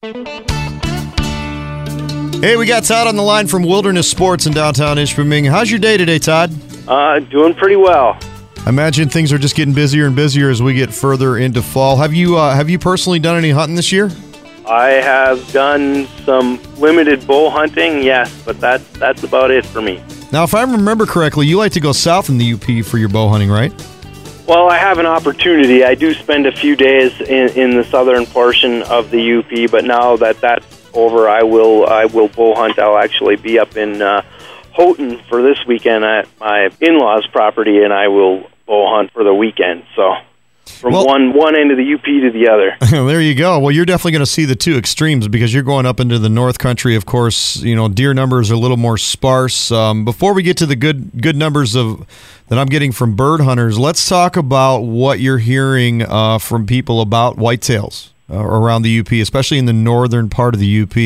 Hey, we got Todd on the line from Wilderness Sports in downtown Ishpeming. How's your day today, Todd? Doing pretty well. I imagine things are just getting busier and busier as we get further into fall. Have you personally done any hunting this year? I have done some limited bow hunting, yes, but that's about it for me. Now, if I remember correctly, you like to go south in the UP for your bow hunting, right? Well, I have an opportunity. I do spend a few days in the southern portion of the UP, but now that that's over, I will bow hunt. I'll actually be up in Houghton for this weekend at my in-laws' property, and I will bow hunt for the weekend. So from one end of the UP to the other. There you go. Well, you're definitely going to see the two extremes because you're going up into the North Country. Of course, deer numbers are a little more sparse. Before we get to the good numbers that I'm getting from bird hunters, let's talk about what you're hearing from people about whitetails around the UP, especially in the northern part of the UP.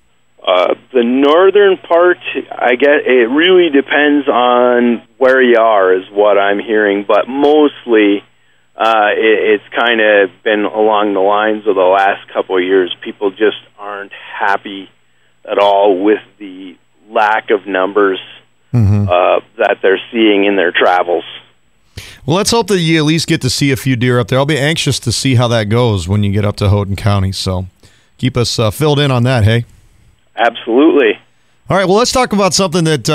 The northern part, I guess it really depends on where you are, is what I'm hearing. But mostly, it's kind of been along the lines of the last couple of years. People just aren't happy at all with the lack of numbers that they're seeing in their travels. Well, let's hope that you at least get to see a few deer up there. I'll be anxious to see how that goes when you get up to Houghton County. So keep us filled in on that, hey? Absolutely. All right, well, let's talk about something that,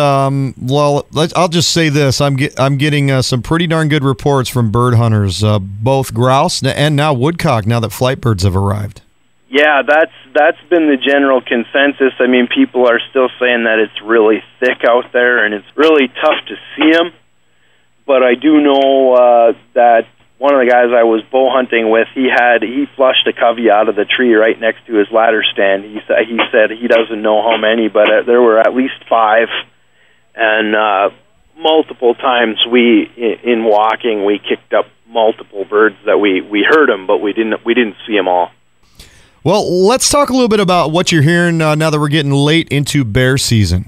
I'll just say this. I'm getting some pretty darn good reports from bird hunters, both grouse and now woodcock, now that flight birds have arrived. Yeah, that's been the general consensus. I mean, people are still saying that it's really thick out there, and it's really tough to see them. But I do know that one of the guys I was bow hunting with, he flushed a covey out of the tree right next to his ladder stand. He said he doesn't know how many, but there were at least 5. And multiple times in walking, we kicked up multiple birds that we heard them, but we didn't see them all. Well, let's talk a little bit about what you're hearing now that we're getting late into bear season.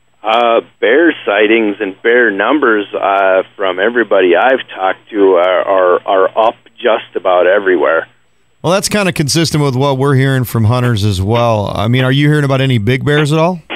Bear sightings and bear numbers from everybody I've talked to are up just about everywhere. Well, that's kind of consistent with what we're hearing from hunters as well. I mean, are you hearing about any big bears at all?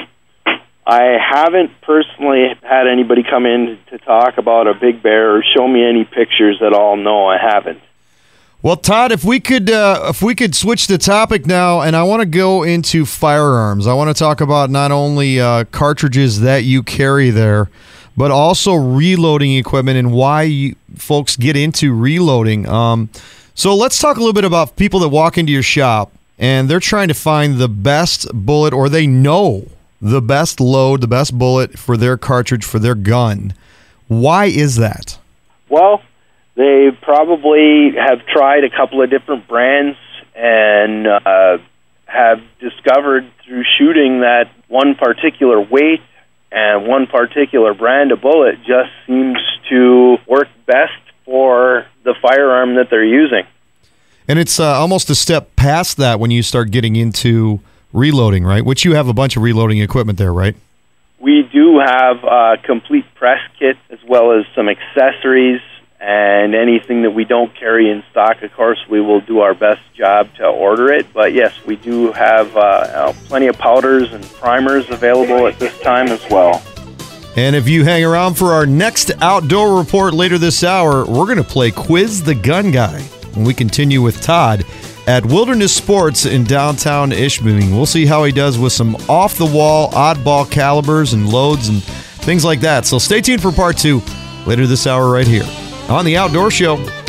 I haven't personally had anybody come in to talk about a big bear or show me any pictures at all. No, I haven't. Well, Todd, if we could switch the topic now, and I want to go into firearms. I want to talk about not only cartridges that you carry there, but also reloading equipment and why folks get into reloading. So let's talk a little bit about people that walk into your shop and they're trying to find the best bullet, or they know the best load, the best bullet for their cartridge, for their gun. Why is that? Well, they probably have tried a couple of different brands and have discovered through shooting that one particular weight and one particular brand of bullet just seems to work best for the firearm that they're using. And it's almost a step past that when you start getting into reloading, right? Which you have a bunch of reloading equipment there, right? We do have a complete press kit as well as some accessories. And anything that we don't carry in stock, of course, we will do our best job to order it. But yes, we do have plenty of powders and primers available at this time as well. And if you hang around for our next outdoor report later this hour, we're going to play Quiz the Gun Guy when we continue with Todd at Wilderness Sports in downtown Ishpeming. We'll see how he does with some off-the-wall, oddball calibers and loads and things like that. So stay tuned for part 2 later this hour right here on The Outdoor Show.